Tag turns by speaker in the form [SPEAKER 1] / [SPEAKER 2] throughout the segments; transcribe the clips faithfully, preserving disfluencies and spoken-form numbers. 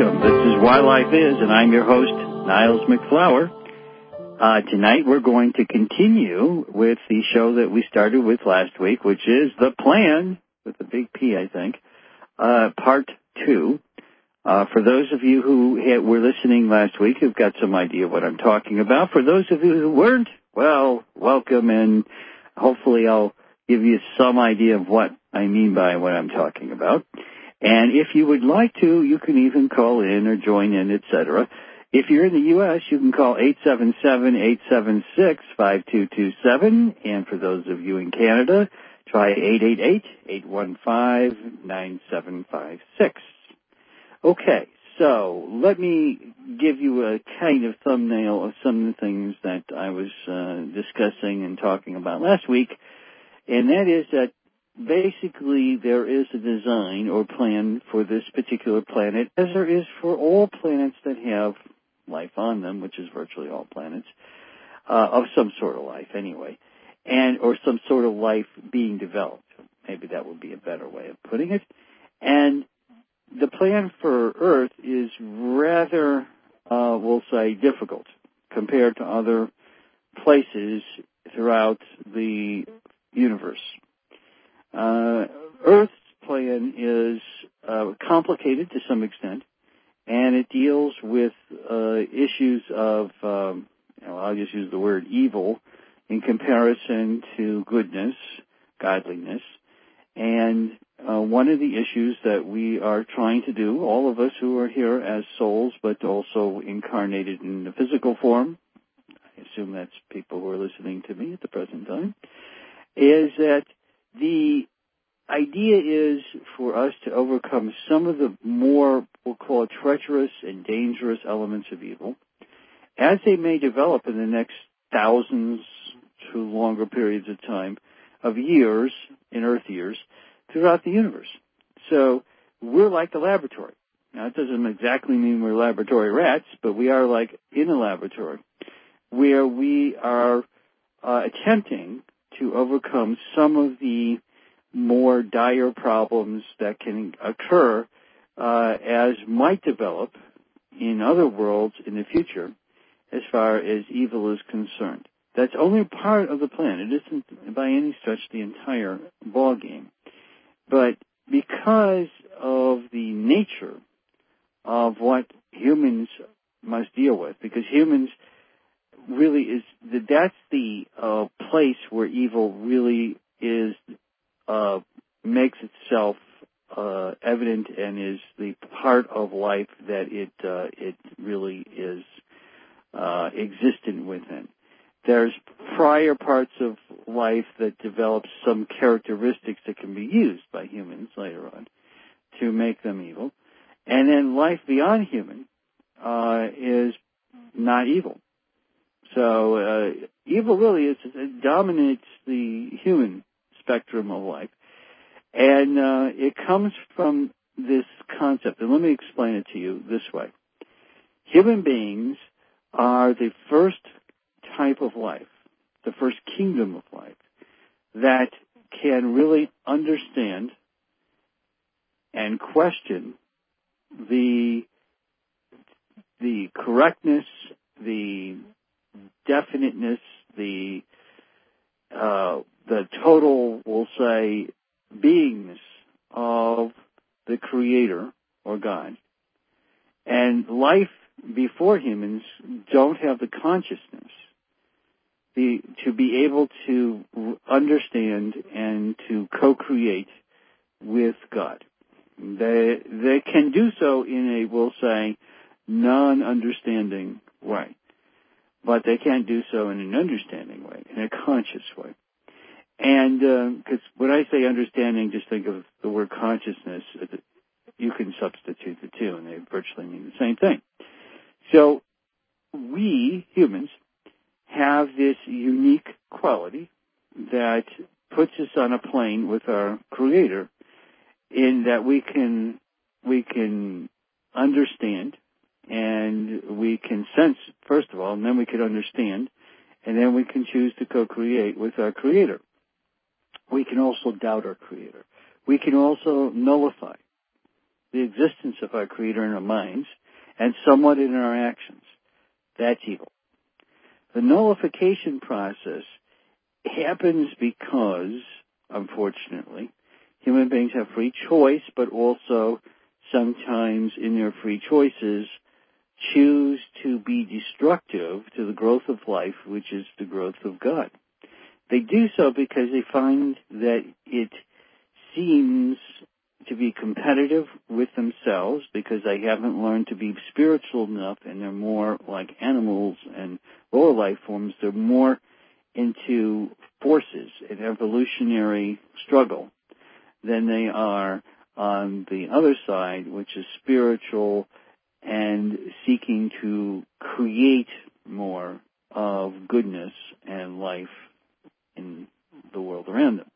[SPEAKER 1] welcome. This is Why Life Is, and I'm your host, Niles McFlower. Uh, tonight we're going to continue with the show that we started with last week, which is The Plan, with a big P, I think, uh, part two. Uh, for those of you who had, were listening last week, who've got some idea what I'm talking about. For those of you who weren't, well, welcome, and hopefully I'll give you some idea of what I mean by what I'm talking about. And if you would like to, you can even call in or join in, et cetera. If you're in the U S, you can call eight seven seven, eight seven six, five two two seven. And for those of you in Canada, try eight eight eight, eight one five, nine seven five six. Okay, so let me give you a kind of thumbnail of some of the things that I was uh, discussing and talking about last week. And that is that basically, there is a design or plan for this particular planet, as there is for all planets that have life on them, which is virtually all planets, uh, of some sort of life anyway, and or some sort of life being developed. Maybe that would be a better way of putting it. And the plan for Earth is rather, uh, we'll say, difficult compared to other places throughout the universe. Uh, Earth's plan is uh, complicated to some extent, and it deals with uh, issues of, um, you know, I'll just use the word evil in comparison to goodness, godliness. And uh, one of the issues that we are trying to do, all of us who are here as souls, but also incarnated in the physical form, I assume that's people who are listening to me at the present time, is that the idea is for us to overcome some of the more, we'll call it, treacherous and dangerous elements of evil, as they may develop in the next thousands to longer periods of time, of years, in Earth years, throughout the universe. So we're like a laboratory. Now, it doesn't exactly mean we're laboratory rats, but we are like in a laboratory where we are uh, attempting to overcome some of the more dire problems that can occur uh, as might develop in other worlds in the future as far as evil is concerned. That's only part of the plan. It isn't by any stretch the entire ballgame. But because of the nature of what humans must deal with, because humans really is, that's the uh, place where evil really is, uh, makes itself uh, evident and is the part of life that it uh, it really is uh, existent within. There's prior parts of life that develop some characteristics that can be used by humans later on to make them evil. And then life beyond human uh, is not evil. So uh, evil really is, it dominates the human spectrum of life. And uh, it comes from this concept. And let me explain it to you this way. Human beings are the first type of life, the first kingdom of life, that can really understand and question the the correctness, the definiteness, the uh, the total, we'll say, beingness of the Creator or God. And life before humans don't have the consciousness the, to be able to understand and to co-create with God. They they can do so in a, we'll say, non-understanding way. But they can't do so in an understanding way, in a conscious way. And because uh, when I say understanding, just think of the word consciousness. You can substitute the two, and they virtually mean the same thing. So we, humans, have this unique quality that puts us on a plane with our Creator, in that we can we can understand and we can sense, first of all, and then we can understand, and then we can choose to co-create with our Creator. We can also doubt our Creator. We can also nullify the existence of our Creator in our minds and somewhat in our actions. That's evil. The nullification process happens because, unfortunately, human beings have free choice, but also sometimes in their free choices choose to be destructive to the growth of life, which is the growth of God. They do so because they find that it seems to be competitive with themselves because they haven't learned to be spiritual enough, and they're more like animals and lower life forms. They're more into forces and evolutionary struggle than they are on the other side, which is spiritual and seeking to create more of goodness and life in the world around them.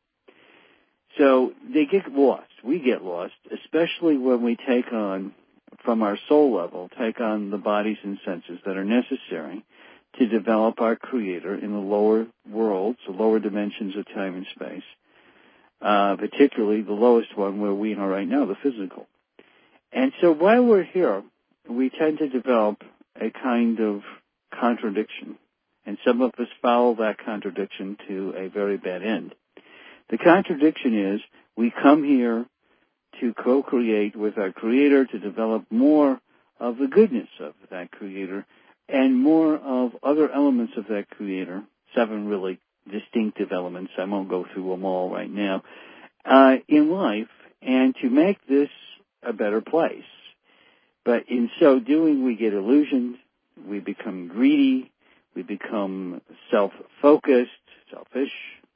[SPEAKER 1] So they get lost. We get lost, especially when we take on, from our soul level, take on the bodies and senses that are necessary to develop our Creator in the lower worlds, the lower dimensions of time and space, uh, particularly the lowest one where we are right now, the physical. And so while we're here, we tend to develop a kind of contradiction, and some of us follow that contradiction to a very bad end. The contradiction is we come here to co-create with our Creator, to develop more of the goodness of that Creator and more of other elements of that Creator, seven really distinctive elements. I won't go through them all right now, uh, in life, and to make this a better place. But in so doing, we get illusioned, we become greedy, we become self-focused, selfish,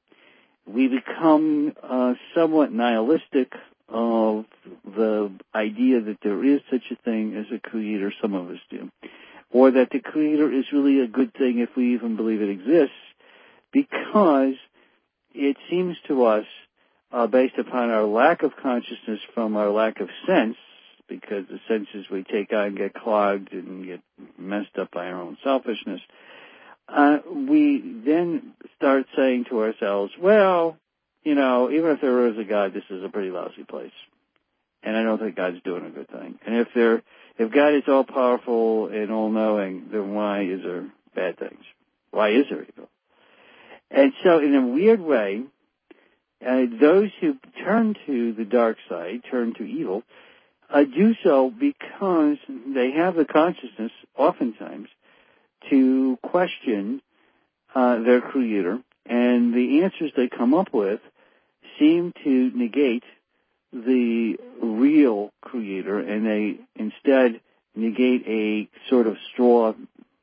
[SPEAKER 1] we become uh, somewhat nihilistic of the idea that there is such a thing as a Creator, some of us do, or that the Creator is really a good thing if we even believe it exists, because it seems to us, uh, based upon our lack of consciousness from our lack of sense, because the senses we take on get clogged and get messed up by our own selfishness, Uh, we then start saying to ourselves, well, you know, even if there is a God, this is a pretty lousy place. And I don't think God's doing a good thing. And if there, if God is all-powerful and all-knowing, then why is there bad things? Why is there evil? And so in a weird way, uh, those who turn to the dark side, turn to evil, uh, do so because they have the consciousness, oftentimes, to question uh, their Creator, and the answers they come up with seem to negate the real Creator, and they instead negate a sort of straw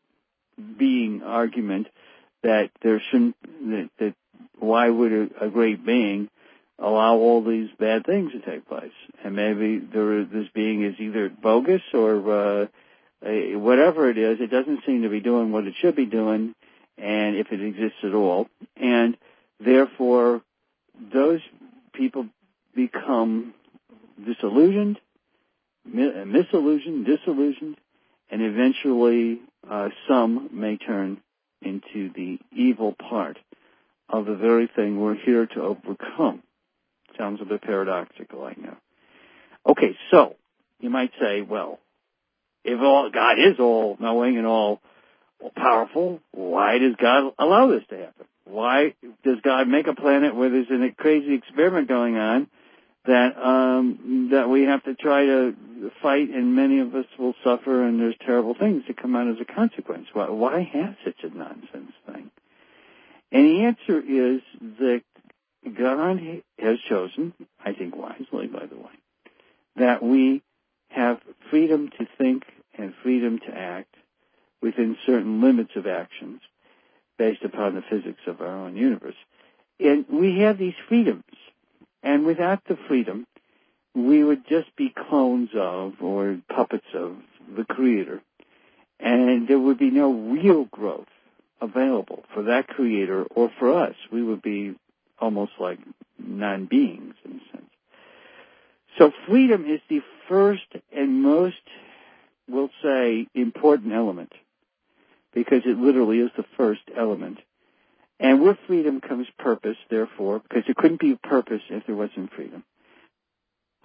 [SPEAKER 1] being argument that there shouldn't, that, that why would a, a great being allow all these bad things to take place? And maybe there, this being is either bogus or uh, Uh, whatever it is, it doesn't seem to be doing what it should be doing, and if it exists at all. And therefore, those people become disillusioned, misillusioned, disillusioned, and eventually uh, some may turn into the evil part of the very thing we're here to overcome. Sounds a bit paradoxical, I know. Okay, so you might say, well, if all, God is all-knowing and all powerful, why does God allow this to happen? Why does God make a planet where there's a crazy experiment going on that um, that we have to try to fight, and many of us will suffer, and there's terrible things that come out as a consequence? Why, why have such a nonsense thing? And the answer is that God has chosen, I think wisely, by the way, that we have freedom to think and freedom to act within certain limits of actions based upon the physics of our own universe. And we have these freedoms. And without the freedom, we would just be clones of or puppets of the Creator. And there would be no real growth available for that Creator or for us. We would be almost like non-beings in a sense. So freedom is the first and most, we'll say, important element, because it literally is the first element. And with freedom comes purpose, therefore, because there couldn't be purpose if there wasn't freedom.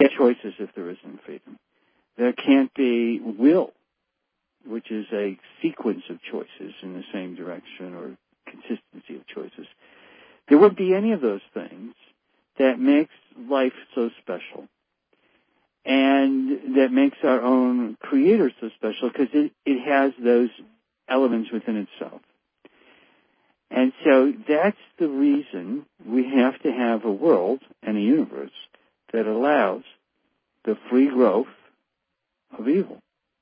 [SPEAKER 1] get choices if there isn't freedom. There can't be will, which is a sequence of choices in the same direction or consistency of choices. There wouldn't be any of those things that makes life so special and that makes our own Creator so special because it, it has those elements within itself. And so that's the reason we have to have a world and a universe that allows the free growth of evil.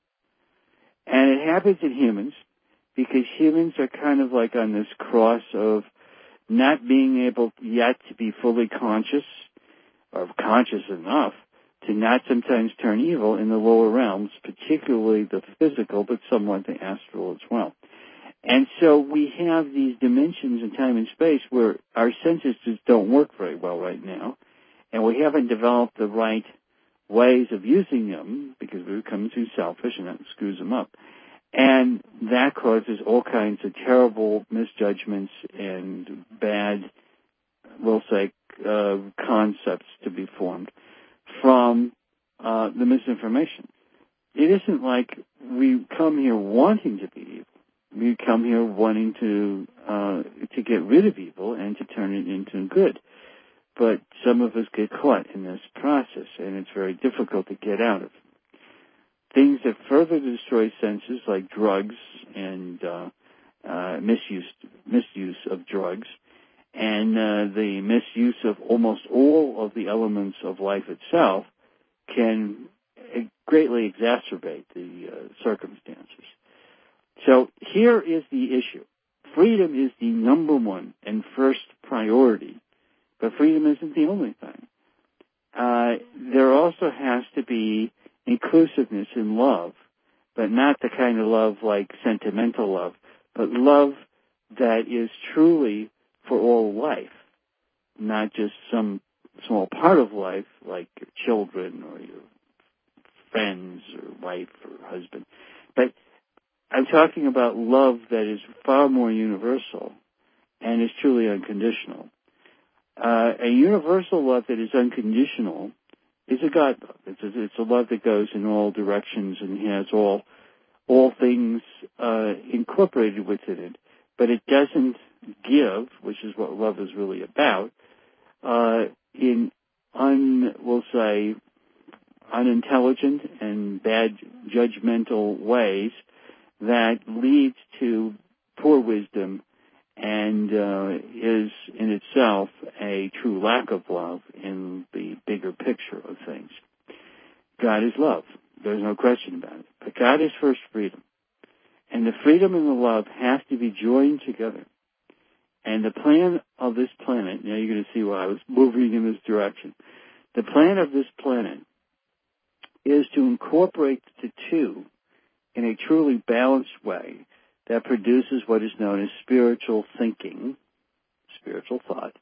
[SPEAKER 1] And it happens in humans because humans are kind of like on this cross of not being able yet to be fully conscious or conscious enough to not sometimes turn evil in the lower realms, particularly the physical, but somewhat the astral as well. And so we have these dimensions in time and space where our senses just don't work very well right now, and we haven't developed the right ways of using them because we become too selfish, and that screws them up. And that causes all kinds of terrible misjudgments and bad, we'll say, uh, concepts to be formed from uh, the misinformation. It isn't like we come here wanting to be evil. We come here wanting to uh, to get rid of evil and to turn it into good. But some of us get caught in this process, and it's very difficult to get out of. Things that further destroy senses, like drugs and uh, uh, misuse misuse of drugs, and uh, the misuse of almost all of the elements of life itself, can greatly exacerbate the uh, circumstances. So here is the issue. Freedom is the number one and first priority, but freedom isn't the only thing. Uh, there also has to be inclusiveness in love, but not the kind of love like sentimental love, but love that is truly for all life, not just some small part of life like your children or your friends or wife or husband. But I'm talking about love that is far more universal and is truly unconditional. Uh, a universal love that is unconditional is a God love. It's a, it's a love that goes in all directions and has all all things uh, incorporated within it, but it doesn't give, which is what love is really about, uh, in un we'll say unintelligent and bad judgmental ways that leads to poor wisdom and uh, is in itself a true lack of love in the bigger picture of things. God is love. There's no question about it. But God is first freedom. And the freedom and the love have to be joined together. And the plan of this planet, now you're going to see why I was moving in this direction. The plan of this planet is to incorporate the two in a truly balanced way that produces what is known as spiritual thinking, spiritual thought,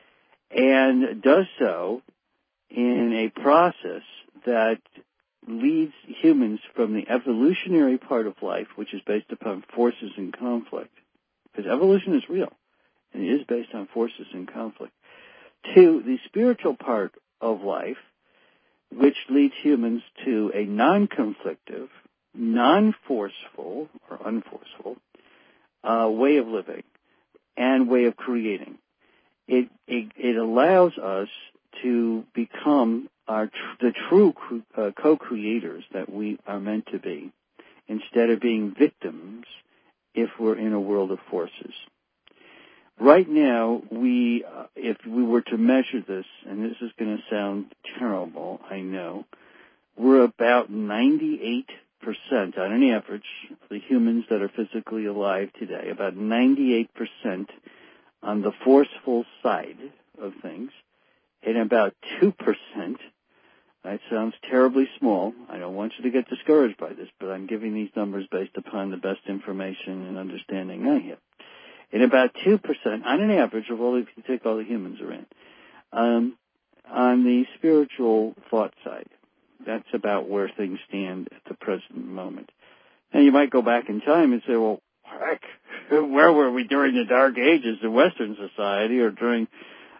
[SPEAKER 1] and does so in a process that leads humans from the evolutionary part of life, which is based upon forces and conflict, because evolution is real, and it is based on forces and conflict, to the spiritual part of life, which leads humans to a non-conflictive, non-forceful or unforceful uh, way of living and way of creating. It, it, it allows us to become our tr- the true uh, co-creators that we are meant to be, instead of being victims if we're in a world of forces. Right now, we, uh, if we were to measure this, and this is going to sound terrible, I know, we're about ninety-eight percent on an average, the humans that are physically alive today, about ninety-eight percent on the forceful side of things, and about two percent, that sounds terribly small. I don't want you to get discouraged by this, but I'm giving these numbers based upon the best information and understanding I have. And about two percent, on an average, of all, if you take all the humans are in, um, on the spiritual thought side. That's about where things stand at the present moment. And you might go back in time and say, well, heck, where were we during the Dark Ages in Western society or during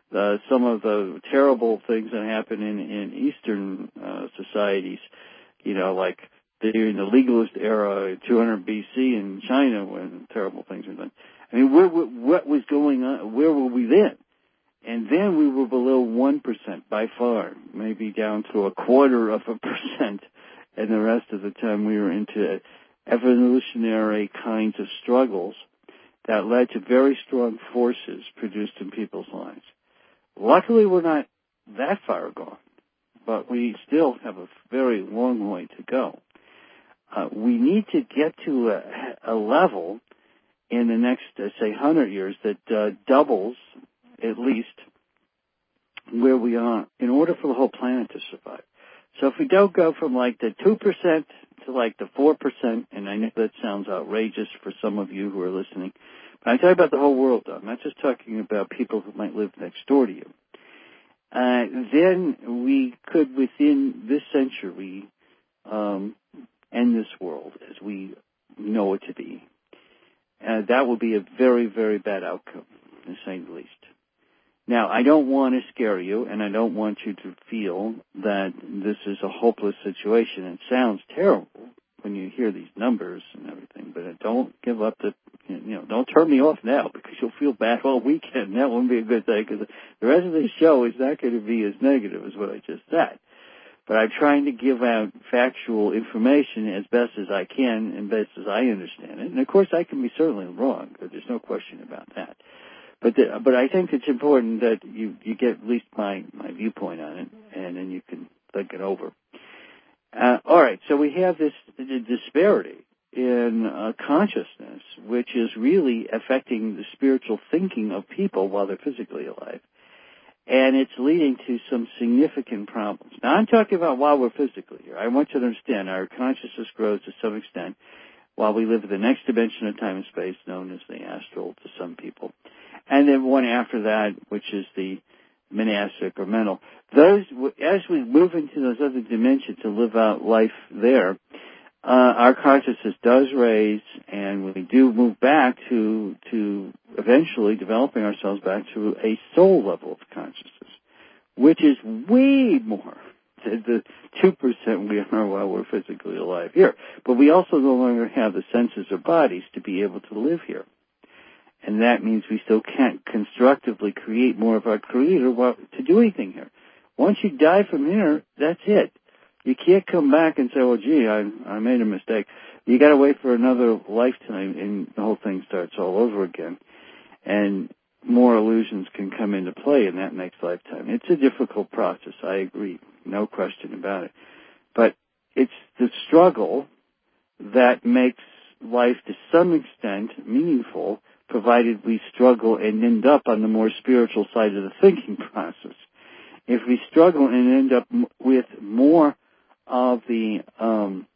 [SPEAKER 1] uh, some of the terrible things that happen in, in Eastern uh, societies, you know, like during the legalist era, two hundred B C in China, when terrible things were done. I mean, where, what was going on? Where were we then? And then we were below one percent by far, maybe down to a quarter of a percent. And the rest of the time we were into evolutionary kinds of struggles that led to very strong forces produced in people's lives. Luckily, we're not that far gone, but we still have a very long way to go. Uh, we need to get to a, a level in the next, uh, say, one hundred years that uh, doubles, at least, where we are in order for the whole planet to survive. So if we don't go from like the two percent to like the four percent, and I know that sounds outrageous for some of you who are listening, but I'm talking about the whole world, though. I'm not just talking about people who might live next door to you. Uh, then we could, within this century, um, end this world as we know it to be. Uh, that would be a very, very bad outcome, to say the least. Now, I don't want to scare you, and I don't want you to feel that this is a hopeless situation. It sounds terrible when you hear these numbers and everything, but don't give up the, you know, don't turn me off now because you'll feel bad all weekend. That wouldn't be a good thing because the rest of the show is not going to be as negative as what I just said. But I'm trying to give out factual information as best as I can and best as I understand it. And, of course, I can be certainly wrong, but there's no question about that. But the, but I think it's important that you, you get at least my, my viewpoint on it, and then you can think it over. Uh, all right, so we have this disparity in uh, consciousness, which is really affecting the spiritual thinking of people while they're physically alive. And it's leading to some significant problems. Now, I'm talking about while we're physically here. I want you to understand our consciousness grows to some extent while we live in the next dimension of time and space, known as the astral to some people. And then one after that, which is the monastic or mental. Those, as we move into those other dimensions to live out life there, uh, our consciousness does raise, and we do move back to to eventually developing ourselves back to a soul level of consciousness, which is way more than the two percent we are while we're physically alive here. But we also no longer have the senses or bodies to be able to live here. And that means we still can't constructively create more of our creator to do anything here. Once you die from here, that's it. You can't come back and say, well, gee, I, I made a mistake. You got to wait for another lifetime, and the whole thing starts all over again. And more illusions can come into play in that next lifetime. It's a difficult process, I agree. No question about it. But it's the struggle that makes life to some extent meaningful, provided we struggle and end up on the more spiritual side of the thinking process. If we struggle and end up with more of the um,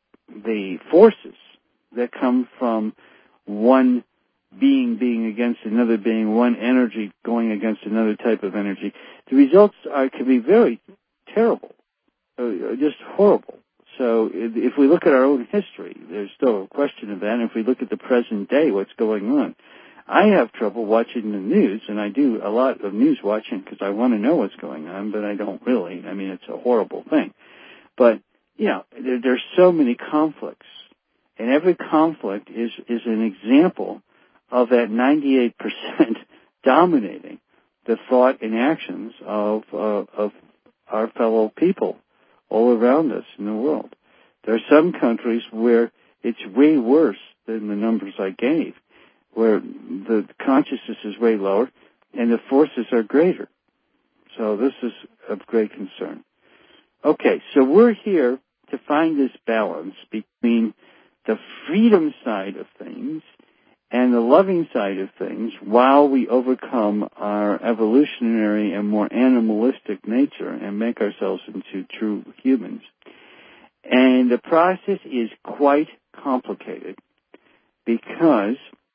[SPEAKER 1] the forces that come from one being being against another being, one energy going against another type of energy, the results are can be very terrible, uh, just horrible. So if we look at our own history, there's still a question of that. And if we look at the present day, what's going on, I have trouble watching the news, and I do a lot of news watching because I want to know what's going on, but I don't really. I mean, it's a horrible thing. But, you know, there, there's so many conflicts, and every conflict is, is an example of that ninety-eight percent dominating the thought and actions of, uh, of our fellow people all around us in the world. There are some countries where it's way worse than the numbers I gave, where the consciousness is way lower and the forces are greater. So this is of great concern. Okay, so we're here to find this balance between the freedom side of things and the loving side of things while we overcome our evolutionary and more animalistic nature and make ourselves into true humans. And the process is quite complicated because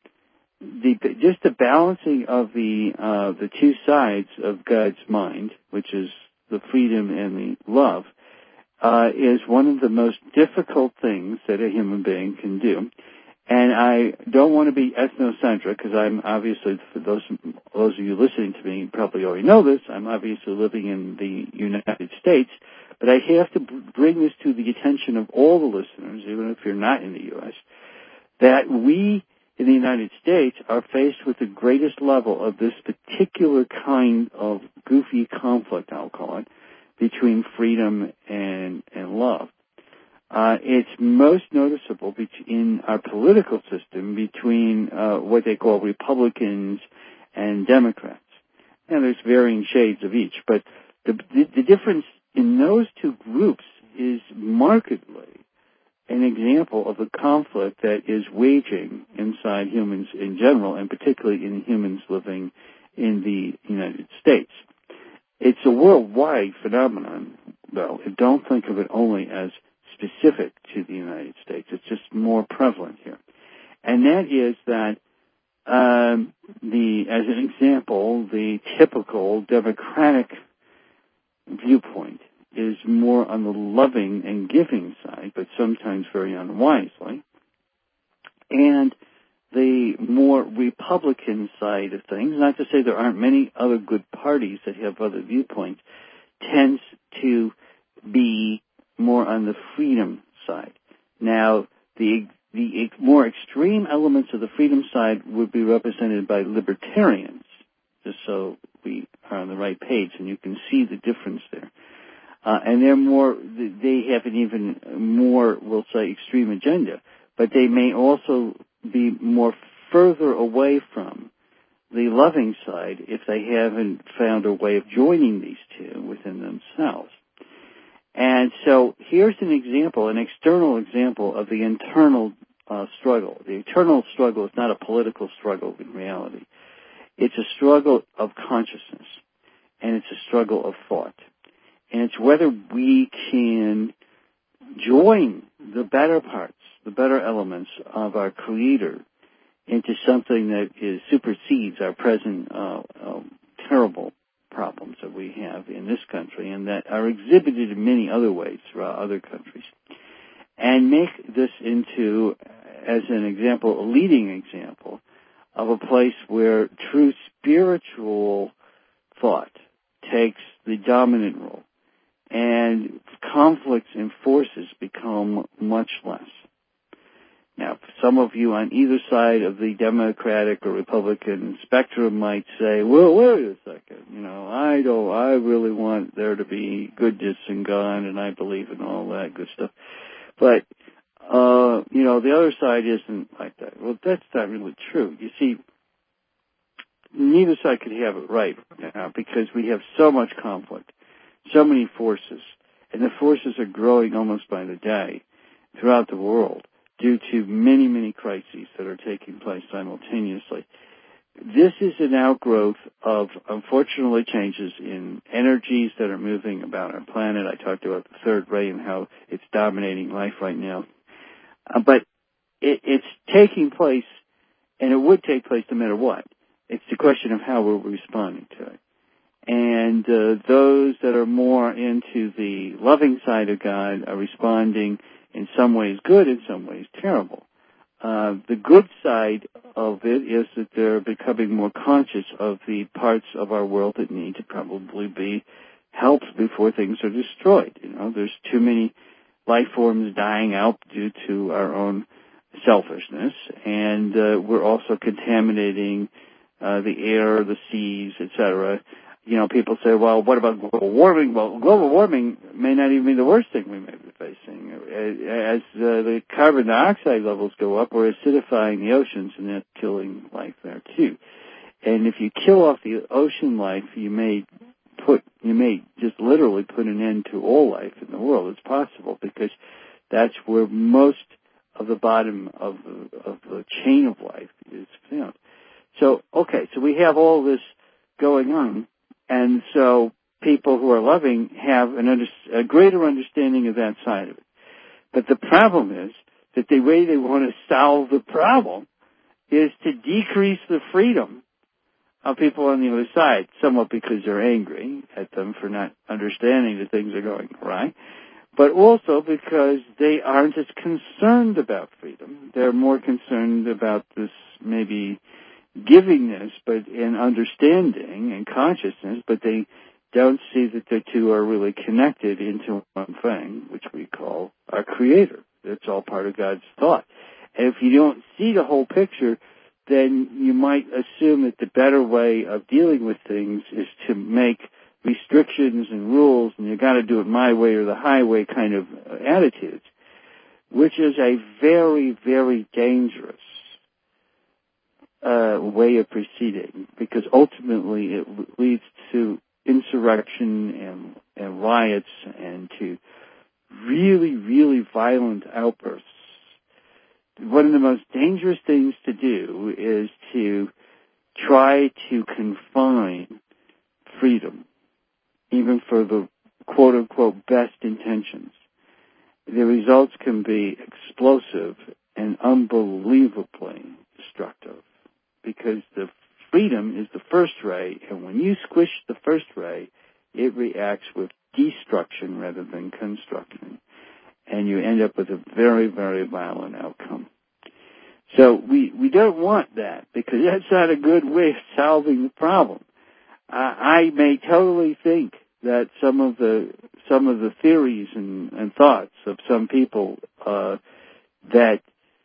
[SPEAKER 1] the, just the balancing of the uh, the two sides of God's mind, which is the freedom and the love, uh, is one of the most difficult things that a human being can do. And I don't want to be ethnocentric because I'm obviously, for those those of you listening to me probably already know this. I'm obviously living in the United States, but I have to bring this to the attention of all the listeners, even if you're not in the U S, that we in the United States are faced with the greatest level of this particular kind of goofy conflict, I'll call it, between freedom and, and love. Uh, it's most noticeable in our political system between uh, what they call Republicans and Democrats. Now, there's varying shades of each, but the, the, the difference in those two groups is markedly an example of the conflict that is waging inside humans in general, and particularly in humans living in the United States. It's a worldwide phenomenon, though. Don't think of it only as specific to the United States. It's just more prevalent here. And that is that, um, the, as an example, the typical Democratic viewpoint is more on the loving and giving side, but sometimes very unwisely. And the more Republican side of things, not to say there aren't many other good parties that have other viewpoints, tends to be more on the freedom side. Now, the the more extreme elements of the freedom side would be represented by libertarians, just so we are on the right page, and you can see the difference there. Uh, and they're more, they have an even more, we'll say, extreme agenda, but they may also be more further away from the loving side if they haven't found a way of joining these two within themselves. And so here's an example, an external example of the internal uh, struggle. The internal struggle is not a political struggle in reality. It's a struggle of consciousness, and it's a struggle of thought. And it's whether we can join the better parts, the better elements of our Creator into something that is supersedes our present uh, uh, terrible problems that we have in this country and that are exhibited in many other ways throughout other countries, and make this into, as an example, a leading example of a place where true spiritual thought takes the dominant role, and conflicts and forces become much less. Now, some of you on either side of the Democratic or Republican spectrum might say, well, wait a second, you know, I don't, I really want there to be goodness in God, and I believe in all that good stuff. But, uh, you know, the other side isn't like that. Well, that's not really true. You see, neither side could have it right now because we have so much conflict, so many forces, and the forces are growing almost by the day throughout the world due to many, many crises that are taking place simultaneously. This is an outgrowth of, unfortunately, changes in energies that are moving about our planet. I talked about the third ray and how it's dominating life right now. Uh, but it, it's taking place, and it would take place no matter what. It's the question of how we're responding to it. And uh, those that are more into the loving side of God are responding in some ways good, in some ways terrible. Uh, the good side of it is that they're becoming more conscious of the parts of our world that need to probably be helped before things are destroyed. You know, there's too many life forms dying out due to our own selfishness, and uh, we're also contaminating uh, the air, the seas, et cetera. You know, people say, well, what about global warming? Well, global warming may not even be the worst thing we may be facing. As uh, the carbon dioxide levels go up, we're acidifying the oceans, and that's killing life there, too. And if you kill off the ocean life, you may put, you may just literally put an end to all life in the world. It's possible because that's where most of the bottom of the, of the chain of life is found. So, okay, so we have all this going on. And so people who are loving have an under, a greater understanding of that side of it. But the problem is that the way they want to solve the problem is to decrease the freedom of people on the other side, somewhat because they're angry at them for not understanding that things are going right, but also because they aren't as concerned about freedom. They're more concerned about this maybe givingness, but in understanding and consciousness, but they don't see that the two are really connected into one thing, which we call our Creator. It's all part of God's thought. And if you don't see the whole picture, then you might assume that the better way of dealing with things is to make restrictions and rules, and you got to do it my way or the highway kind of attitudes, which is a very, very dangerous uh, way of proceeding, because ultimately it leads to insurrection and, and riots and to really, really violent outbursts. One of the most dangerous things to do is to try to confine freedom, even for the quote-unquote best intentions. The results can be explosive and unbelievably destructive, because the freedom is the first ray, and when you squish the first ray, it reacts with destruction rather than construction, and you end up with a very, very violent outcome. So we, we don't want that, because that's not a good way of solving the problem. Uh, I may totally think that some of the some of the theories and, and thoughts of some people uh, that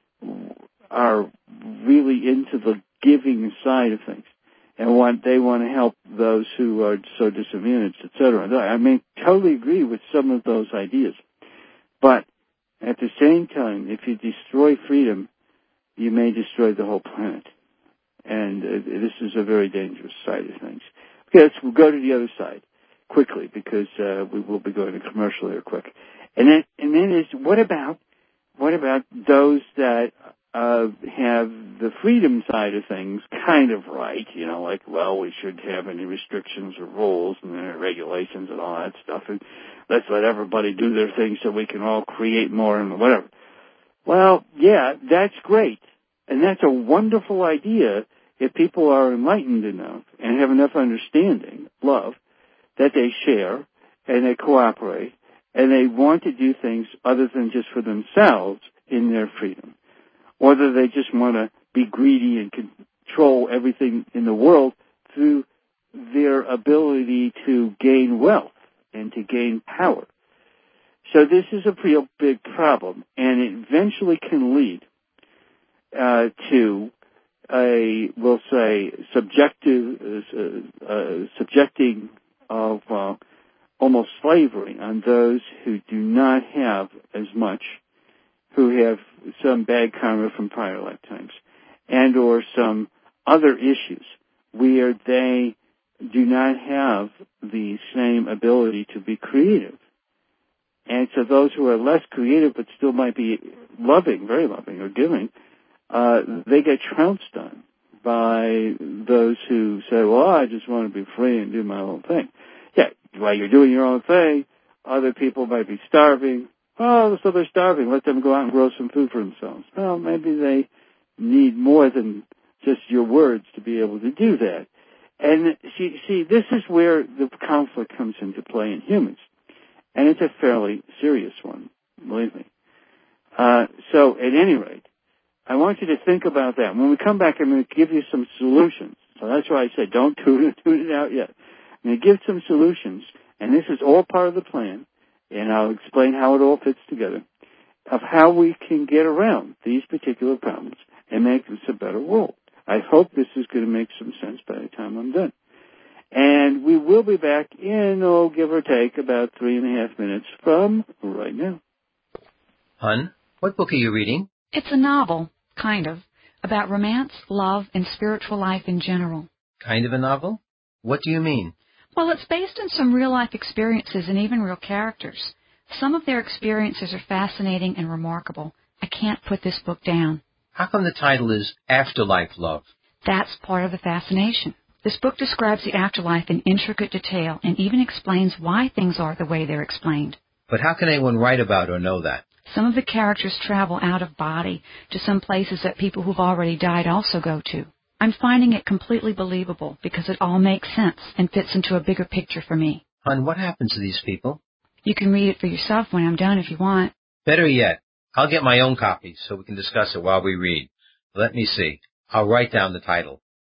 [SPEAKER 1] are really into the giving side of things and want they want to help those who are so disadvantaged, et cetera. I may totally agree with some of those ideas, but at the same time, if you destroy freedom, you may destroy the whole planet, and uh, this is a very dangerous side of things. Okay, let's we'll go to the other side quickly, because uh, we will be going to commercial here quick. And then, and then is what about what about those that uh, have the freedom side of things kind of right? You know, like, well, we shouldn't have any restrictions or rules and uh, regulations and all that stuff, and let's let everybody do their thing so we can all create more and whatever. Well, yeah, that's great, and that's a wonderful idea if people are enlightened enough and have enough understanding, love, that they share and they cooperate and they want to do things other than just for themselves in their freedom, or that they just want to be greedy and control everything in the world through their ability to gain wealth and to gain power. So this is a real big problem, and it eventually can lead uh, to a, we'll say, subjective, uh, uh, subjecting of uh, almost slavery on those who do not have as much, who have some bad karma from prior lifetimes, and or some other issues where they do not have the same ability to be creative. And so those who are less creative but still might be loving, very loving, or giving, uh, they get trounced on by those who say, well, I just want to be free and do my own thing. Yeah, while you're doing your own thing, other people might be starving. Oh, so they're starving. Let them go out and grow some food for themselves. Well, maybe they need more than just your words to be able to do that. And see, see, this is where the conflict comes into play in humans. And it's a fairly serious one, believe me. Uh, so, at any rate, I want you to think about that. When we come back, I'm going to give you some solutions. So that's why I said don't tune it, tune it out yet. I'm going to give some solutions, and this is all part of the plan, and I'll explain how it all fits together, of how we can get around these particular problems and make this a better world. I hope this is going to make some sense by the time I'm done. And we will be back in, oh, give or take, about three and a half minutes from right now.
[SPEAKER 2] Hun, what book are you reading?
[SPEAKER 3] It's a novel, kind of, about romance, love, and spiritual life in general.
[SPEAKER 2] Kind of a novel? What do you mean?
[SPEAKER 3] Well, it's based on some real-life experiences and even real characters. Some of their experiences are fascinating and remarkable. I can't put this book down.
[SPEAKER 2] How come the title is Afterlife Love?
[SPEAKER 3] That's part of the fascination. This book describes the afterlife in intricate detail and even explains why things are the way they're explained.
[SPEAKER 2] But how can anyone write about or know that?
[SPEAKER 3] Some of the characters travel out of body to some places that people who've already died also go to. I'm finding it completely believable because it all makes sense and fits into a bigger picture for me.
[SPEAKER 2] Hun, what happens to these people?
[SPEAKER 3] You can read it for yourself when I'm done if you want.
[SPEAKER 2] Better yet, I'll get my own copy so we can discuss it while we read. Let me see. I'll write down the title.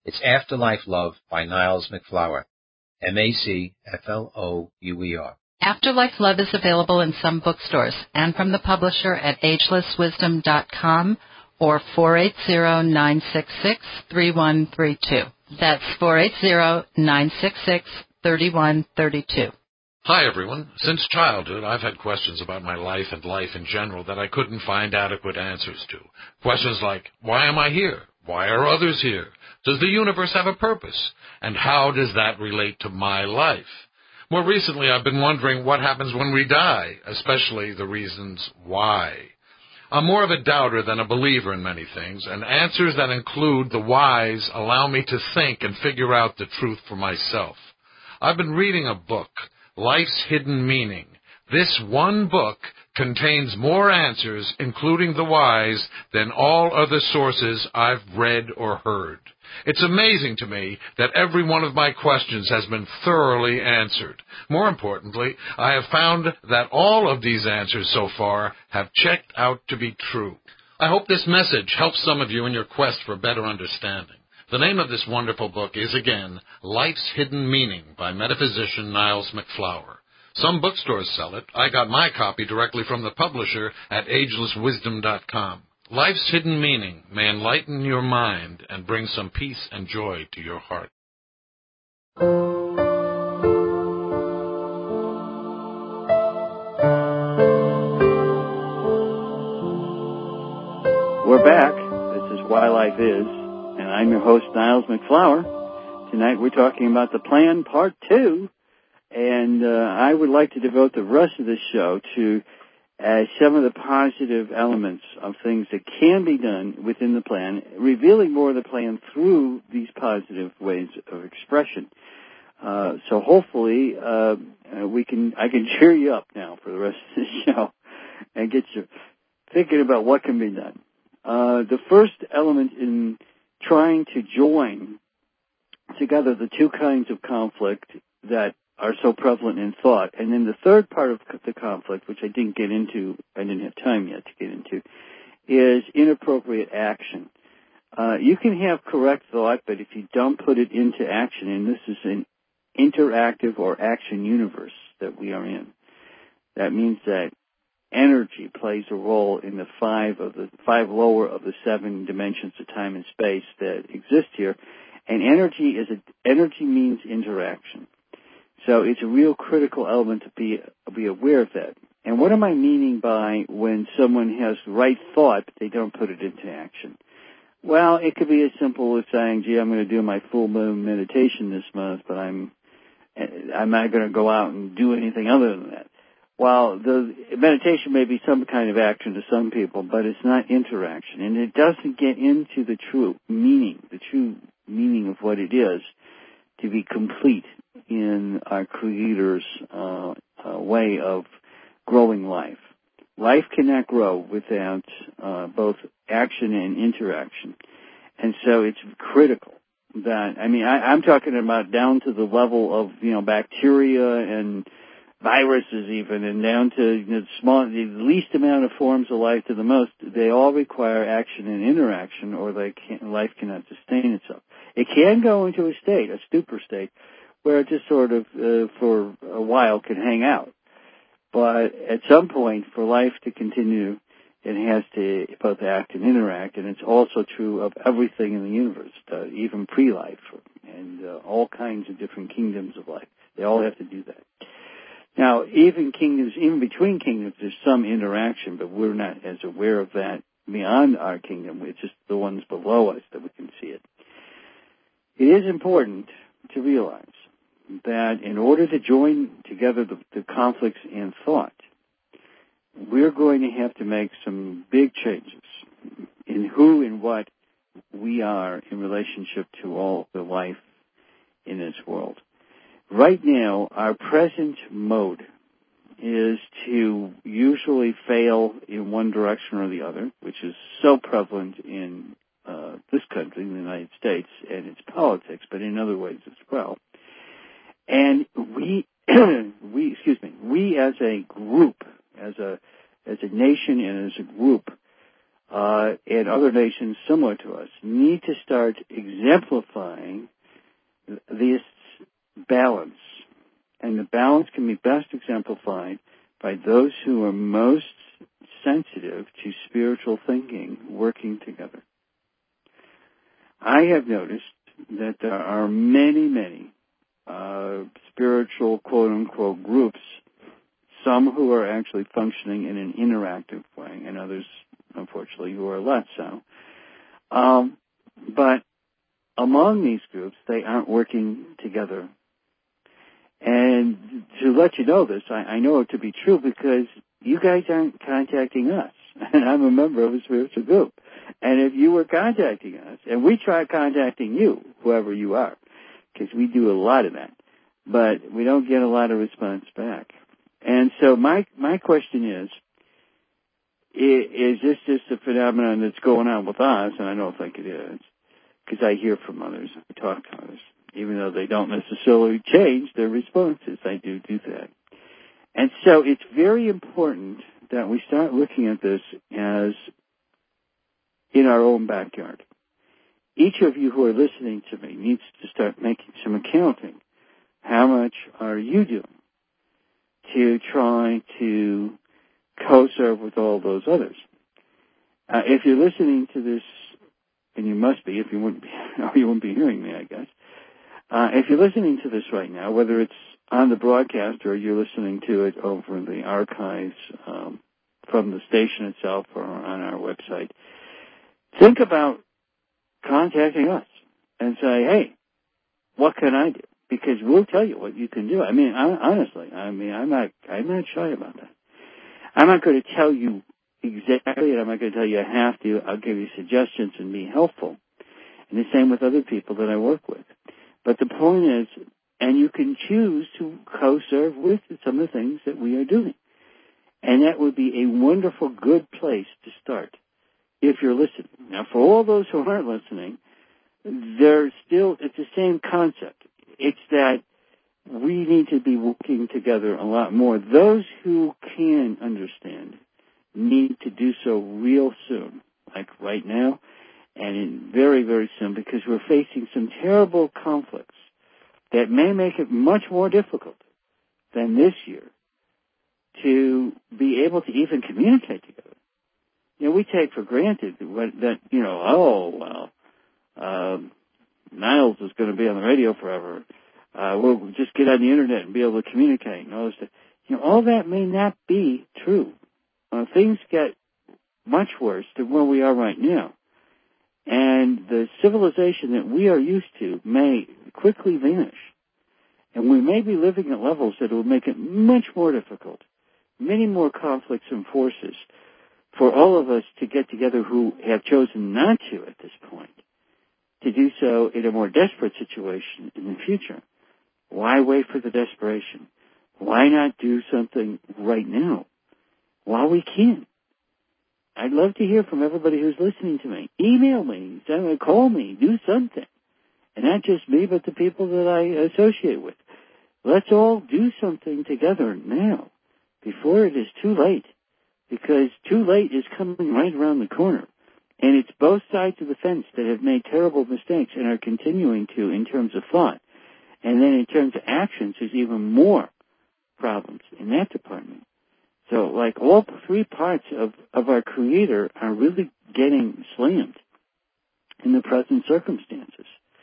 [SPEAKER 2] It's Afterlife Love by Niles MacFlouer, M A C F L O U E R.
[SPEAKER 4] Afterlife Love is available in some bookstores and from the publisher at ageless wisdom dot com or four eight zero, nine six six, three one three two. That's four eight zero, nine six six, three one three two.
[SPEAKER 5] Hi, everyone. Since childhood, I've had questions about my life and life in general that I couldn't find adequate answers to. Questions like, why am I here? Why are others here? Does the universe have a purpose? And how does that relate to my life? More recently, I've been wondering what happens when we die, especially the reasons why. I'm more of a doubter than a believer in many things, and answers that include the whys allow me to think and figure out the truth for myself. I've been reading a book, Life's Hidden Meaning. This one book contains more answers, including the whys, than all other sources I've read or heard. It's amazing to me that every one of my questions has been thoroughly answered. More importantly, I have found that all of these answers so far have checked out to be true. I hope this message helps some of you in your quest for better understanding. The name of this wonderful book is, again, Life's Hidden Meaning by metaphysician Niles MacFlouer. Some bookstores sell it. I got my copy directly from the publisher at ageless wisdom dot com. Life's Hidden Meaning may enlighten your mind and bring some peace and joy to your heart.
[SPEAKER 1] We're back. This is Why Life Is. And I'm your host, Niles MacFlouer. Tonight we're talking about the plan, part two. And uh, I would like to devote the rest of this show to uh, some of the positive elements of things that can be done within the plan, revealing more of the plan through these positive ways of expression. Uh, so hopefully uh, we can, I can cheer you up now for the rest of the show and get you thinking about what can be done. Uh, the first element in trying to join together the two kinds of conflict that are so prevalent in thought. And then the third part of the conflict, which I didn't get into, I didn't have time yet to get into, is inappropriate action. Uh, you can have correct thought, but if you don't put it into action, and this is an interactive or action universe that we are in, that means that energy plays a role in the five of the five lower of the seven dimensions of time and space that exist here. And energy is a, energy means interaction. So it's a real critical element to be be aware of that. And what am I meaning by when someone has the right thought but they don't put it into action? Well, it could be as simple as saying, gee, I'm going to do my full moon meditation this month, but I'm I'm not going to go out and do anything other than that. Well, the meditation may be some kind of action to some people, but it's not interaction. And it doesn't get into the true meaning, the true meaning of what it is to be complete in our Creator's uh, uh, way of growing life. Life cannot grow without uh, both action and interaction. And so it's critical that, I mean, I, I'm talking about down to the level of, you know, bacteria and viruses even, and down to the small, the least amount of forms of life to the most. They all require action and interaction, or they can't, life cannot sustain itself. It can go into a state, a stupor state, where it just sort of, uh, for a while, can hang out. But at some point, for life to continue, it has to both act and interact, and it's also true of everything in the universe, uh, even pre-life, and uh, all kinds of different kingdoms of life. They all have to do that. Now, even kingdoms, even between kingdoms, there's some interaction, but we're not as aware of that beyond our kingdom. It's just the ones below us that we can see it. It is important to realize that in order to join together the, the conflicts in thought, we're going to have to make some big changes in who and what we are in relationship to all the life in this world. Right now, our present mode is to usually fail in one direction or the other, which is so prevalent in uh, this country, the United States, and its politics, but in other ways as well. And we, we, excuse me, we as a group, as a as a nation and as a group, uh, and other nations similar to us need to start exemplifying this balance. And the balance can be best exemplified by those who are most sensitive to spiritual thinking working together. I have noticed that there are many, many uh, spiritual quote-unquote groups, some who are actually functioning in an interactive way, and others, unfortunately, who are less so. Um, but among these groups, they aren't working together. And to let you know this, I, I know it to be true because you guys aren't contacting us. And I'm a member of a spiritual group. And if you were contacting us, and we try contacting you, whoever you are, because we do a lot of that, but we don't get a lot of response back. And so my my question is, is this just a phenomenon that's going on with us? And I don't think it is, because I hear from others, I talk to others, even though they don't necessarily change their responses. I do do that. And so it's very important that we start looking at this as in our own backyard. Each of you who are listening to me needs to start making some accounting. How much are you doing to try to co-serve with all those others? Uh, if you're listening to this, and you must be, if you wouldn't be, or you wouldn't be hearing me, I guess. Uh, if you're listening to this right now, whether it's on the broadcast or you're listening to it over the archives um, from the station itself or on our website, think about contacting us and say, hey, what can I do? Because we'll tell you what you can do. I mean, I, honestly, I mean, I'm not, I'm not shy about that. I'm not going to tell you exactly, and I'm not going to tell you I have to. I'll give you suggestions and be helpful. And the same with other people that I work with. But the point is, and you can choose to co-serve with some of the things that we are doing. And that would be a wonderful, good place to start if you're listening. Now, for all those who aren't listening, they're still, it's the same concept. It's that we need to be working together a lot more. Those who can understand need to do so real soon, like right now, and in very, very soon, because we're facing some terrible conflicts that may make it much more difficult than this year to be able to even communicate together. You know, we take for granted that, you know, oh, well, um, Niles is going to be on the radio forever. Uh, we'll just get on the Internet and be able to communicate and all this stuff. You know, all that may not be true. Uh, things get much worse than where we are right now. And the civilization that we are used to may quickly vanish. And we may be living at levels that will make it much more difficult, many more conflicts and forces for all of us to get together who have chosen not to at this point, to do so in a more desperate situation in the future. Why wait for the desperation? Why not do something right now while we can? I'd love to hear from everybody who's listening to me. Email me, send me, call me, do something. And not just me, but the people that I associate with. Let's all do something together now, before it is too late. Because too late is coming right around the corner. And it's both sides of the fence that have made terrible mistakes and are continuing to in terms of thought. And then in terms of actions, there's even more problems in that department. So, like, all three parts of, of our Creator are really getting slammed in the present circumstances.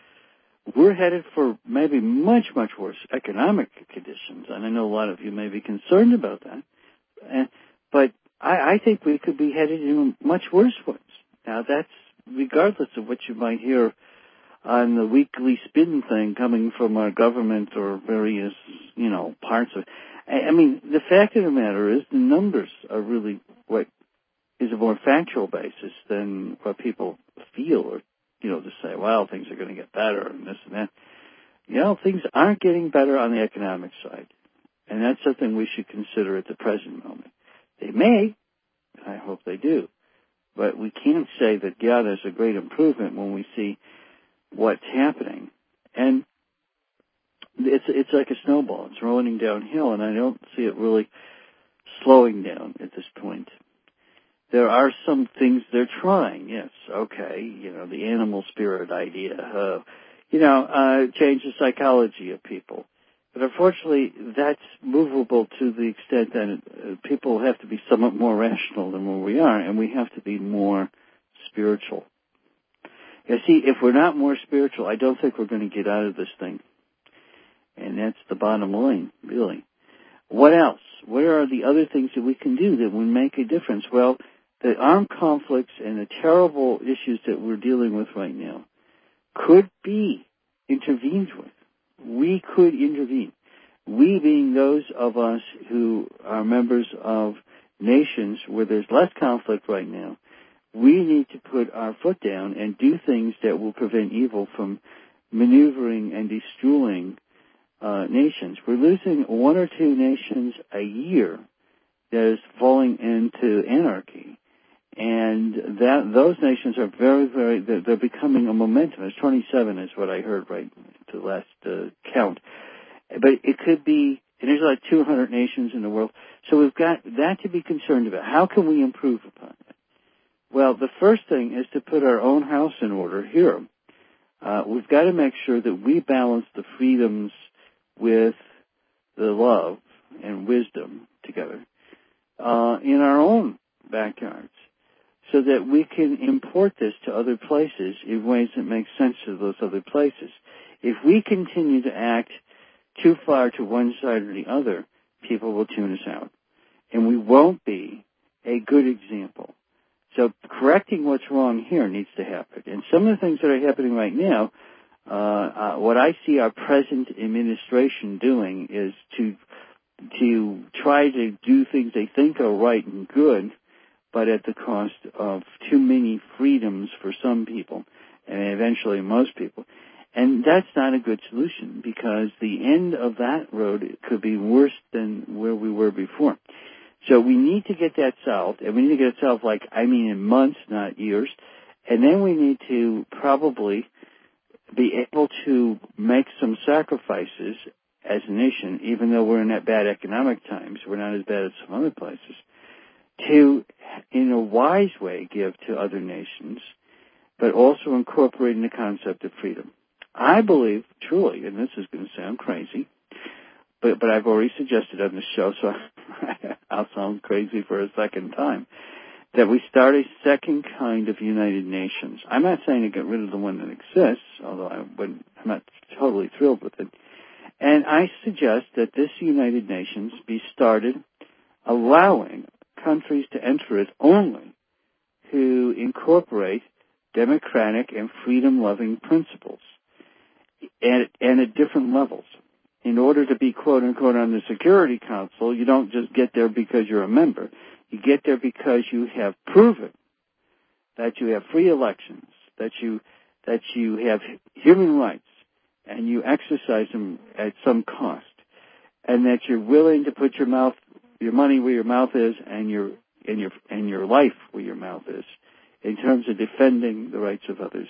[SPEAKER 1] We're headed for maybe much, much worse economic conditions, and I know a lot of you may be concerned about that. And, but I, I think we could be headed in much worse ones. Now, that's regardless of what you might hear on the weekly spin thing coming from our government or various, you know, parts of it. I mean, the fact of the matter is the numbers are really what is a more factual basis than what people feel or, you know, to say, well, things are going to get better and this and that. You know, things aren't getting better on the economic side. And that's something we should consider at the present moment. They may. I hope they do. But we can't say that, yeah, there's a great improvement when we see what's happening. And it's it's like a snowball. It's rolling downhill, and I don't see it really slowing down at this point. there are some things they're trying. Yes, okay, you know, the animal spirit idea, uh, you know, uh, change the psychology of people. But unfortunately, that's movable to the extent that uh, people have to be somewhat more rational than where we are, and we have to be more spiritual. You see, if we're not more spiritual, I don't think we're going to get out of this thing. And that's the bottom line, really. What else? What are the other things that we can do that would make a difference? Well, the armed conflicts and the terrible issues that we're dealing with right now could be intervened with. We could intervene. We being those of us who are members of nations where there's less conflict right now, we need to put our foot down and do things that will prevent evil from maneuvering and destroying uh, nations. We're losing one or two nations a year that is falling into anarchy. And that those nations are very, very, they're, they're becoming a momentum. It's twenty-seven is what I heard right to the last uh, count. But it could be, and there's like two hundred nations in the world. So we've got that to be concerned about. How can we improve upon it? Well, the first thing is to put our own house in order here. Uh, we've got to make sure that we balance the freedoms with the love and wisdom together uh, in our own backyards, so that we can import this to other places in ways that make sense to those other places. If we continue to act too far to one side or the other, people will tune us out. And we won't be a good example. So correcting what's wrong here needs to happen. And some of the things that are happening right now, uh, uh, what I see our present administration doing is to to try to do things they think are right and good, but at the cost of too many freedoms for some people, and eventually most people. And that's not a good solution, because the end of that road could be worse than where we were before. So we need to get that solved, and we need to get it solved, like, I mean, in months, not years. And then we need to probably be able to make some sacrifices as a nation, even though we're in that bad economic times. We're not as bad as some other places. To, in a wise way, give to other nations, but also incorporating the concept of freedom. I believe, truly, and this is going to sound crazy, but, but I've already suggested on this show, so I'll sound crazy for a second time, that we start a second kind of United Nations. I'm not saying to get rid of the one that exists, although I wouldn't, I'm not totally thrilled with it. And I suggest that this United Nations be started allowing countries to enter it only who incorporate democratic and freedom-loving principles, and, and at different levels. In order to be, quote-unquote, on the Security Council, you don't just get there because you're a member. You get there because you have proven that you have free elections, that you that you have human rights, and you exercise them at some cost, and that you're willing to put your mouth, your money where your mouth is, and your and your and your life where your mouth is, in terms of defending the rights of others.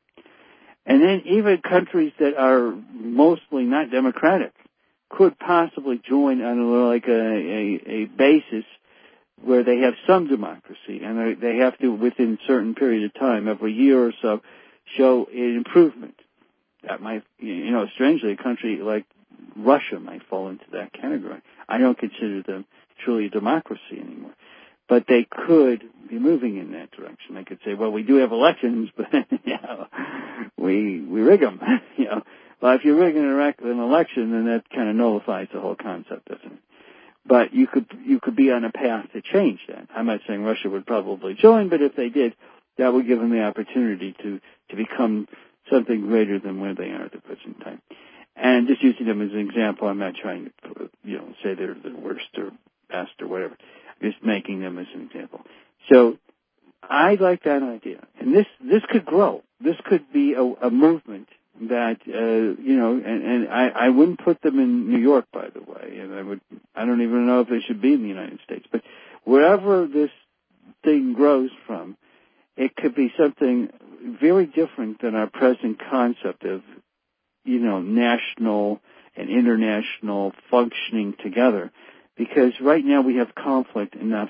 [SPEAKER 1] And then even countries that are mostly not democratic could possibly join on a, like a, a, a basis where they have some democracy, and they have to, within a certain period of time, every year or so, show an improvement. That might, you know, strangely, a country like Russia might fall into that category. I don't consider them truly a democracy anymore. But they could be moving in that direction. They could say, well, we do have elections, but you know, we we rig them. You know, well, if you're rigging an election, then that kind of nullifies the whole concept, doesn't it? But you could you could be on a path to change that. I'm not saying Russia would probably join, but if they did, that would give them the opportunity to to become something greater than where they are at the present time. And just using them as an example, I'm not trying to, you know, say they're the worst or best or whatever. Just making them as an example. So I like that idea. And this, this could grow. This could be a, a movement that, uh, you know, and, and I, I wouldn't put them in New York, by the way. And I would, I don't even know if they should be in the United States. But wherever this thing grows from, it could be something very different than our present concept of, you know, national and international functioning together. Because right now we have conflict and not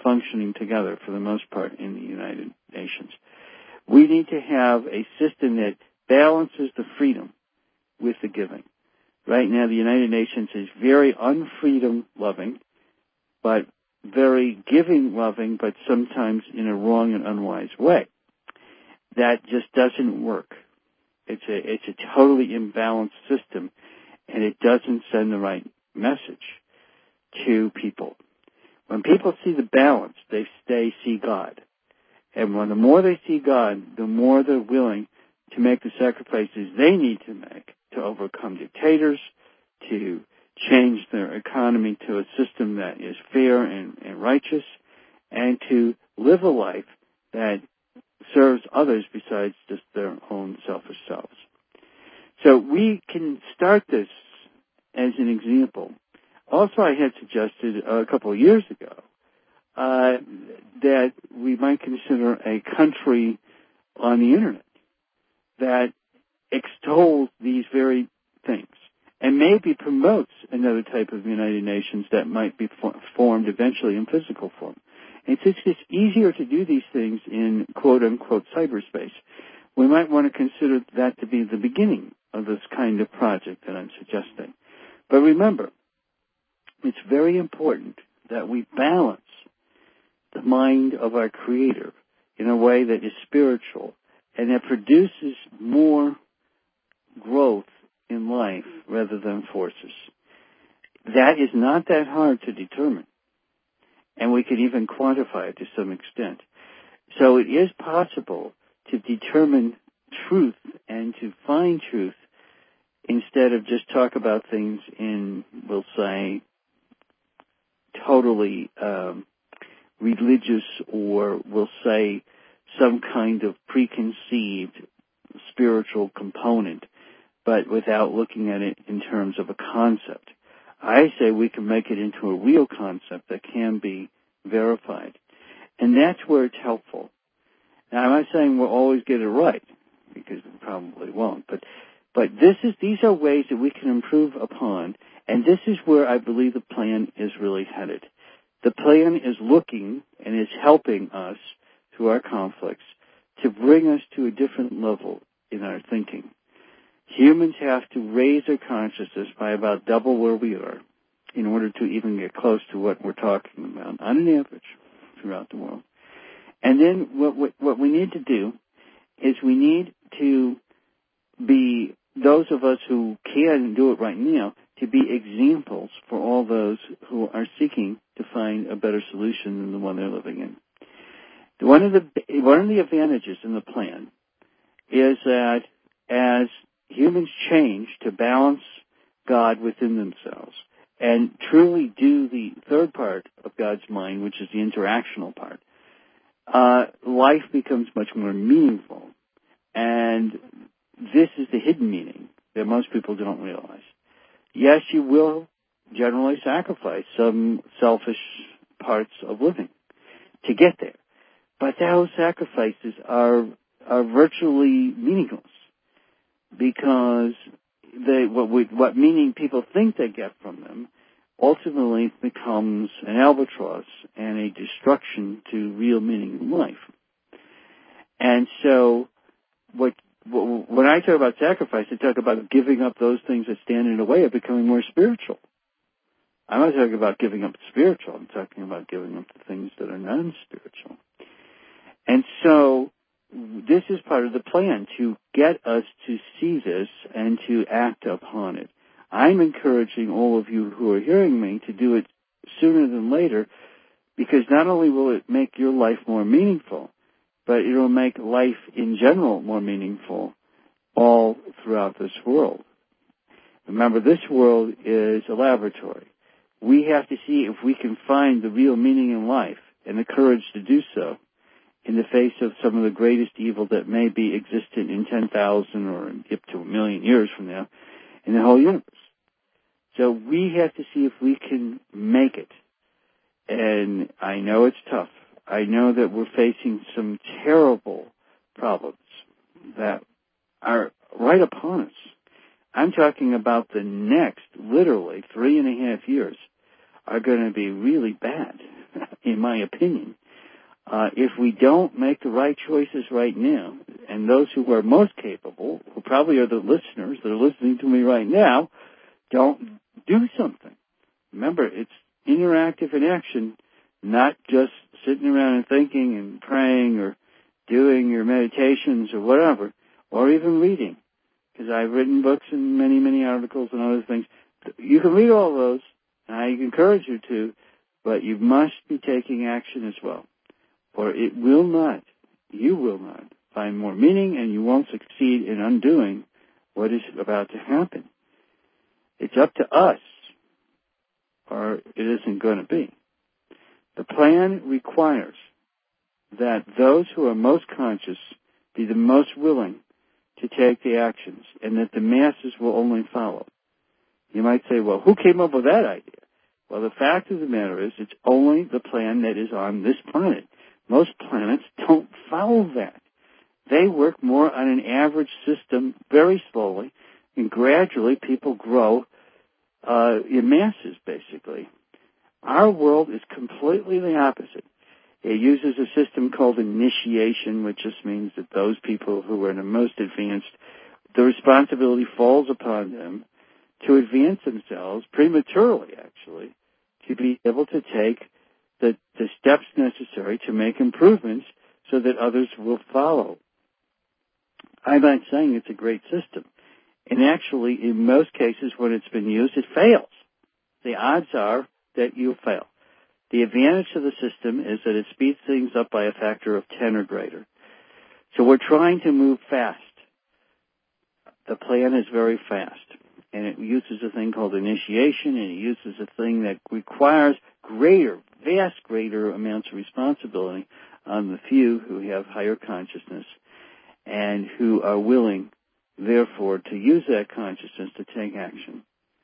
[SPEAKER 1] functioning together for the most part in the United Nations. We need to have a system that balances the freedom with the giving. Right now, the United Nations is very unfreedom-loving, but very giving-loving, but sometimes in a wrong and unwise way. That just doesn't work. It's a, it's a totally imbalanced system, and it doesn't send the right message to people. When people see the balance, they they see God. And when the more they see God, the more they're willing to make the sacrifices they need to make to overcome dictators, to change their economy to a system that is fair and, and righteous, and to live a life that serves others besides just their own selfish selves. So we can start this as an example. Also, I had suggested a couple of years ago uh, that we might consider a country on the Internet that extols these very things and maybe promotes another type of United Nations that might be for- formed eventually in physical form. And since it's easier to do these things in quote-unquote cyberspace, we might want to consider that to be the beginning of this kind of project that I'm suggesting. But remember, it's very important that we balance the mind of our Creator in a way that is spiritual and that produces more growth in life rather than forces. That is not that hard to determine, and we can even quantify it to some extent. So it is possible to determine truth and to find truth instead of just talk about things in, we'll say, totally um, religious or, we'll say, some kind of preconceived spiritual component, but without looking at it in terms of a concept. I say we can make it into a real concept that can be verified. And that's where it's helpful. Now, I'm not saying we'll always get it right, because we probably won't, but but this is these are ways that we can improve upon, and this is where I believe the plan is really headed. The plan is looking and is helping us through our conflicts to bring us to a different level in our thinking. Humans have to raise their consciousness by about double where we are in order to even get close to what we're talking about, on an average, throughout the world. And then what, what, what we need to do is we need to be, those of us who can do it right now, to be examples for all those who are seeking to find a better solution than the one they're living in. One of the, one of the advantages in the plan is that as humans change to balance God within themselves and truly do the third part of God's mind, which is the interactional part, uh, life becomes much more meaningful. And this is the hidden meaning that most people don't realize. Yes, you will generally sacrifice some selfish parts of living to get there. But those sacrifices are are virtually meaningless because they what we, what meaning people think they get from them ultimately becomes an albatross and a destruction to real meaning in life. And so, what, what when I talk about sacrifice, I talk about giving up those things that stand in the way of becoming more spiritual. I'm not talking about giving up spiritual. I'm talking about giving up the things that are non-spiritual. And so this is part of the plan, to get us to see this and to act upon it. I'm encouraging all of you who are hearing me to do it sooner than later, because not only will it make your life more meaningful, but it will make life in general more meaningful all throughout this world. Remember, this world is a laboratory. We have to see if we can find the real meaning in life and the courage to do so in the face of some of the greatest evil that may be existent in ten thousand or up to a million years from now in the whole universe. So we have to see if we can make it. And I know it's tough. I know that we're facing some terrible problems that are right upon us. I'm talking about the next, literally, three and a half years are going to be really bad. in my opinion. Uh, if we don't make the right choices right now, and those who are most capable, who probably are the listeners that are listening to me right now, don't do something. Remember, it's interactive in action, not just sitting around and thinking and praying or doing your meditations or whatever, or even reading. Because I've written books and many, many articles and other things. You can read all those, and I encourage you to, but you must be taking action as well. Or it will not, you will not find more meaning, and you won't succeed in undoing what is about to happen. It's up to us, or it isn't going to be. The plan requires that those who are most conscious be the most willing to take the actions, and that the masses will only follow. You might say, well, who came up with that idea? Well, the fact of the matter is it's only the plan that is on this planet. Most planets don't follow that. They work more on an average system very slowly, and gradually people grow uh, in masses, basically. Our world is completely the opposite. It uses a system called initiation, which just means that those people who are the most advanced, the responsibility falls upon them to advance themselves prematurely, actually, to be able to take the, the steps necessary to make improvements so that others will follow. I'm not saying it's a great system. And actually, in most cases, when it's been used, it fails. The odds are that you'll fail. The advantage of the system is that it speeds things up by a factor of ten or greater. So we're trying to move fast. The plan is very fast. And it uses a thing called initiation, and it uses a thing that requires greater, vast greater amounts of responsibility on the few who have higher consciousness and who are willing, therefore, to use that consciousness to take action.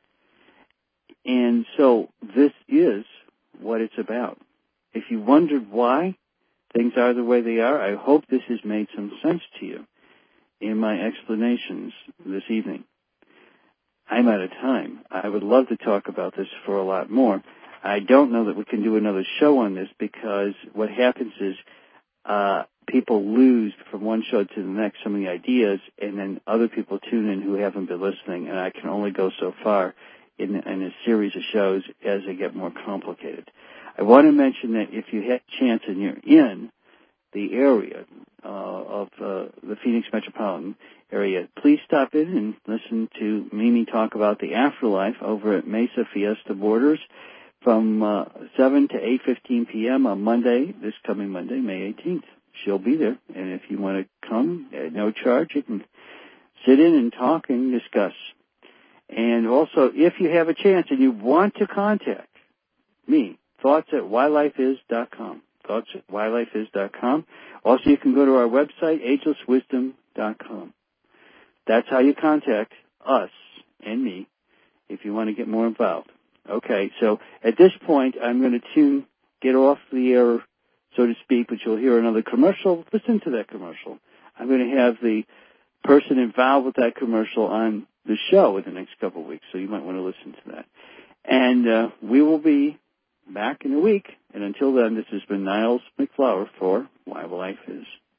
[SPEAKER 1] And so this is what it's about. If you wondered why things are the way they are, I hope this has made some sense to you in my explanations this evening. I'm out of time. I would love to talk about this for a lot more. I don't know that we can do another show on this because what happens is uh, people lose from one show to the next some of the ideas, and then other people tune in who haven't been listening, and I can only go so far in, in a series of shows as they get more complicated. I want to mention that if you have a chance and you're in the area uh, of uh, the Phoenix metropolitan area, please stop in and listen to Mimi talk about the afterlife over at Mesa Fiesta Borders from uh, seven to eight fifteen p.m. on Monday, this coming Monday, May eighteenth. She'll be there, and if you want to come at no charge, you can sit in and talk and discuss. And also, if you have a chance and you want to contact me, thoughts at why life is dot com. thoughts at why life is dot com. Also, you can go to our website, ageless wisdom dot com. That's how you contact us and me if you want to get more involved. Okay, so at this point, I'm going to tune, get off the air, so to speak, but you'll hear another commercial. Listen to that commercial. I'm going to have the person involved with that commercial on the show in the next couple of weeks, so you might want to listen to that. And uh, we will be back in a week. And until then, this has been Niles McFlower for Why Life Is.